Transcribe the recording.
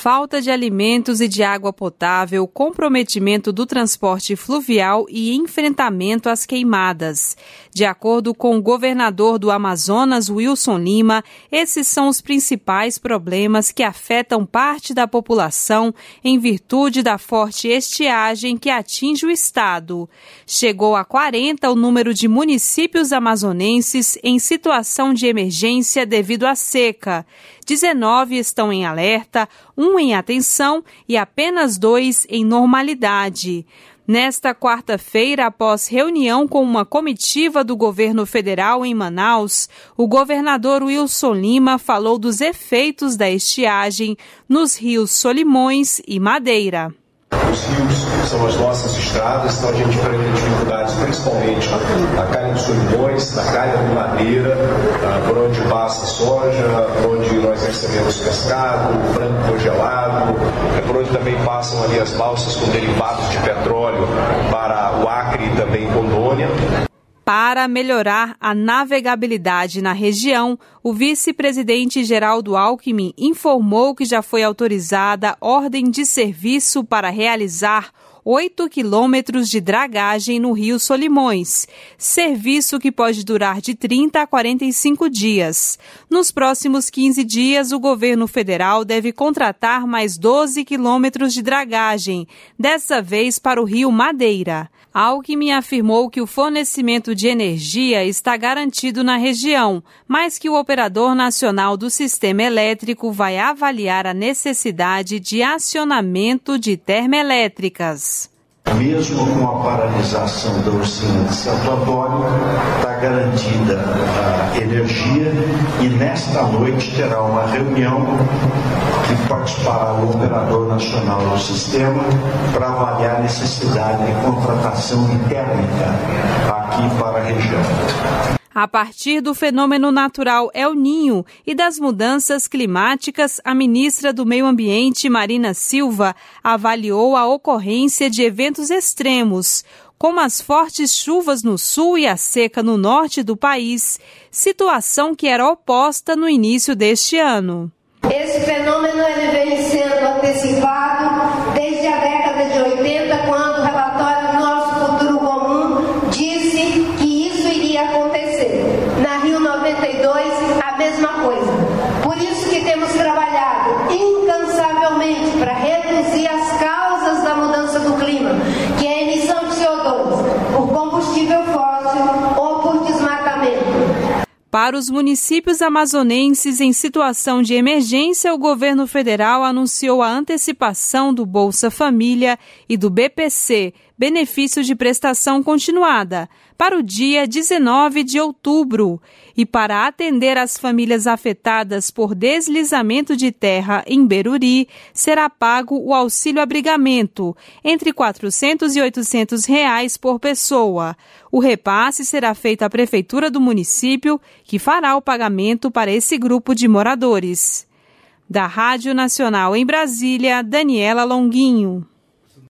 falta de alimentos e de água potável, comprometimento do transporte fluvial e enfrentamento às queimadas. De acordo com o governador do Amazonas, Wilson Lima, esses são os principais problemas que afetam parte da população em virtude da forte estiagem que atinge o estado. Chegou a 40 o número de municípios amazonenses em situação de emergência devido à seca. 19 estão em alerta, 1 em atenção e apenas 2 em normalidade. Nesta quarta-feira, após reunião com uma comitiva do governo federal em Manaus, o governador Wilson Lima falou dos efeitos da estiagem nos rios Solimões e Madeira. Os rios são as nossas estradas, então a gente enfrenta dificuldades principalmente na calha dos Solimões, na calha de Madeira, por onde passa soja, por onde nós recebemos pescado, frango congelado, por onde também passam ali as balsas com derivados de petróleo para o Acre e também Rondônia. Para melhorar a navegabilidade na região, o vice-presidente Geraldo Alckmin informou que já foi autorizada ordem de serviço para realizar 8 quilômetros de dragagem no Rio Solimões, serviço que pode durar de 30 a 45 dias. Nos próximos 15 dias, o governo federal deve contratar mais 12 quilômetros de dragagem, dessa vez para o Rio Madeira. Alckmin afirmou que o fornecimento de energia está garantido na região, mas que o operador nacional do sistema elétrico vai avaliar a necessidade de acionamento de termoelétricas. Mesmo com a paralisação da usina de Santo Antônio, está garantida a energia e nesta noite terá uma reunião que participará o operador nacional do sistema para avaliar a necessidade de contratação de térmica aqui para a região. A partir do fenômeno natural El Niño e das mudanças climáticas, a ministra do Meio Ambiente, Marina Silva, avaliou a ocorrência de eventos extremos, como as fortes chuvas no sul e a seca no norte do país, situação que era oposta no início deste ano. Esse fenômeno ele vem sendo antecipado desde a década de 80, quando o relatório Nosso Futuro Comum disse que isso iria acontecer. Na Rio 92, a mesma coisa. Por isso que temos trabalhado incansavelmente para reduzir as causas da mudança do clima, que é a emissão de CO2 por combustível fóssil ou por desmatamento. Para os municípios amazonenses em situação de emergência, o governo federal anunciou a antecipação do Bolsa Família e do BPC, benefício de prestação continuada, para o dia 19 de outubro. E para atender as famílias afetadas por deslizamento de terra em Beruri, será pago o auxílio abrigamento, entre R$ 400 e R$ 800 por pessoa. O repasse será feito à Prefeitura do município, que fará o pagamento para esse grupo de moradores. Da Rádio Nacional em Brasília, Daniela Longuinho.